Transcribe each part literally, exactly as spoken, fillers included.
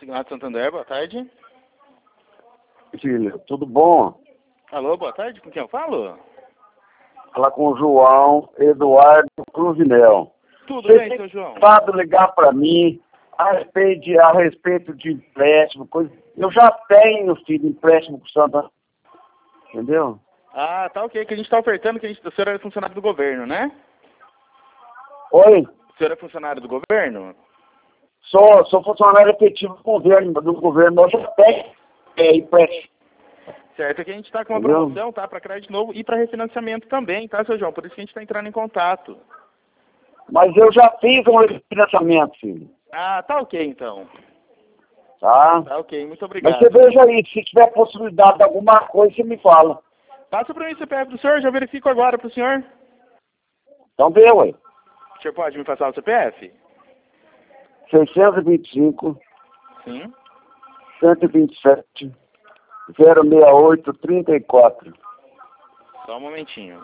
Consignado Santander, boa tarde. Filho, tudo bom? Alô, boa tarde, com quem eu falo? Fala com o João Eduardo Cruvinel. Tudo Você bem, tem seu João? tentado ligar para mim a respeito, de, a respeito de empréstimo, coisa. Eu já tenho, filho, empréstimo com o Santander. Entendeu? Ah, tá ok, que a gente tá ofertando, que a gente, o senhor é funcionário do governo, né? Oi? O senhor é funcionário do governo? Sou, sou funcionário efetivo do governo, do governo. Eu já tenho é, empréstimo. Certo, que a gente tá com uma Entendeu? promoção, tá? Para crédito novo e para refinanciamento também, tá, seu João? Por isso que a gente tá entrando em contato. Mas eu já fiz um refinanciamento, filho. Ah, tá ok, então. Tá? Tá ok, muito Mas obrigado. você veja aí, se tiver possibilidade de alguma coisa, você me fala. Passa para mim o C P F do senhor, já verifico agora pro senhor. Então vê, ué. O senhor pode me passar o C P F? seiscentos e vinte e cinco, Sim. cento e vinte e sete, zero seis oito, trinta e quatro. Só um momentinho.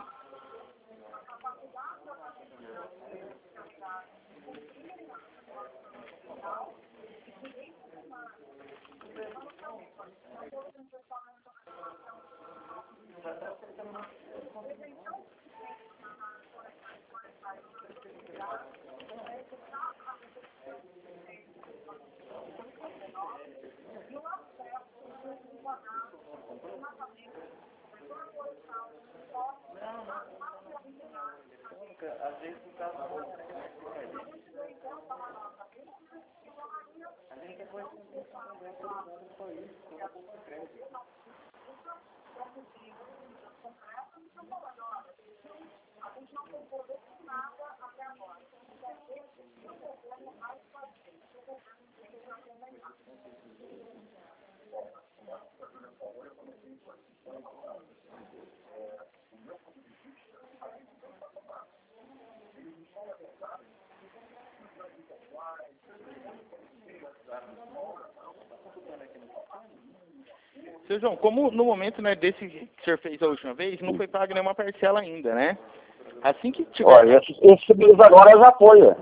Seu João, como no momento, né, desse que o senhor fez a última vez, não foi pago nenhuma parcela ainda, né? Assim que tiver... Olha, esse, esse mês agora já foi, ué.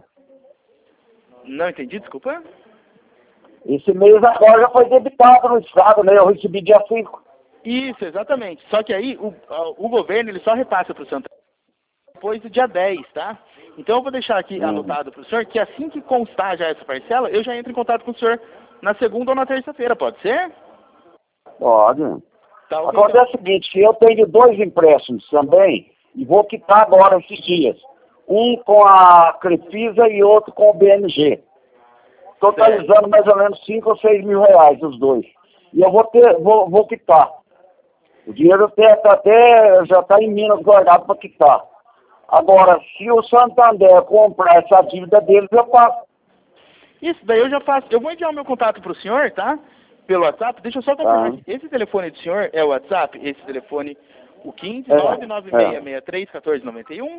Não entendi, desculpa? Esse mês agora já foi debitado no Estado, né? Eu recebi dia cinco. Isso, exatamente. Só que aí o, a- o governo ele só repassa para o Santander depois do dia dez, tá? Então eu vou deixar aqui Hum. anotado para o senhor que assim que constar já essa parcela, eu já entro em contato com o senhor na segunda ou na terça-feira, pode ser? Pode. Tá ok, Agora então. é o seguinte, eu tenho dois empréstimos também e vou quitar agora esses dias. Um com a Crefisa e outro com o B M G. Totalizando mais ou menos cinco ou seis mil reais os dois. E eu vou ter, vou, vou quitar. O dinheiro até, tá até já está em Minas guardado para quitar. Agora, se o Santander comprar essa dívida deles, eu passo. Isso, daí eu já faço. Eu vou enviar o meu contato para o senhor, tá? Pelo WhatsApp. Deixa eu só confirmar. Tá. que Esse telefone do senhor é o WhatsApp? Esse telefone, o quinze, É, nove nove seis é. seis três, um quatro nove um?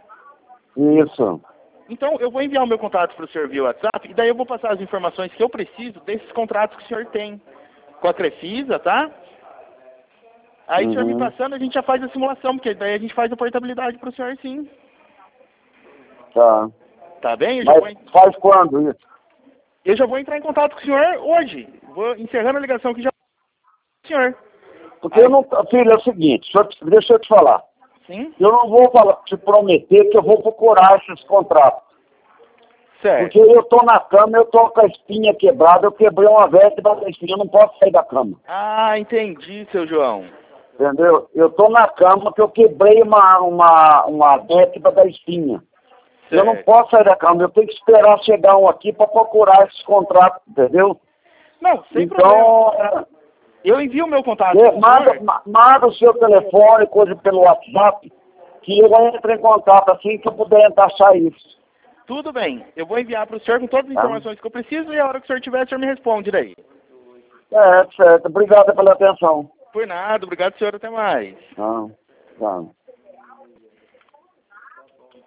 Isso. Então, eu vou enviar o meu contato para o senhor via WhatsApp e daí eu vou passar as informações que eu preciso desses contratos que o senhor tem com a Crefisa, tá? Aí o senhor me Uhum. passando, a gente já faz a simulação, porque daí a gente faz a portabilidade para o senhor sim. Tá. Tá bem? Eu já, vou, Mas faz quando isso? eu já vou entrar em contato com o senhor hoje. Vou encerrando a ligação aqui já com o senhor. Porque eu não. Filho, é o seguinte, deixa eu te- deixa eu te falar. Sim? Eu não vou falar, te prometer que eu vou procurar esses contratos. Certo. Porque eu tô na cama, eu tô com a espinha quebrada, eu quebrei uma vértebra da espinha, eu não posso sair da cama. Ah, entendi, seu João. Entendeu? Eu tô na cama que eu quebrei uma, uma, uma vértebra da espinha. Eu não Certo. posso sair da cama, eu tenho que esperar chegar um aqui para procurar esses contratos, entendeu? Não, sem problema. Então, Eu envio o meu contato é, pro manda, senhor. ma- manda o seu telefone, coisa pelo WhatsApp, que eu entro em contato assim que eu puder encaixar isso. Tudo bem. Eu vou enviar para o senhor com todas as Tá? informações que eu preciso e a hora que o senhor tiver, o senhor me responde daí. É, certo. Obrigado pela atenção. Por nada. Obrigado, senhor. Até mais. Tá, tá.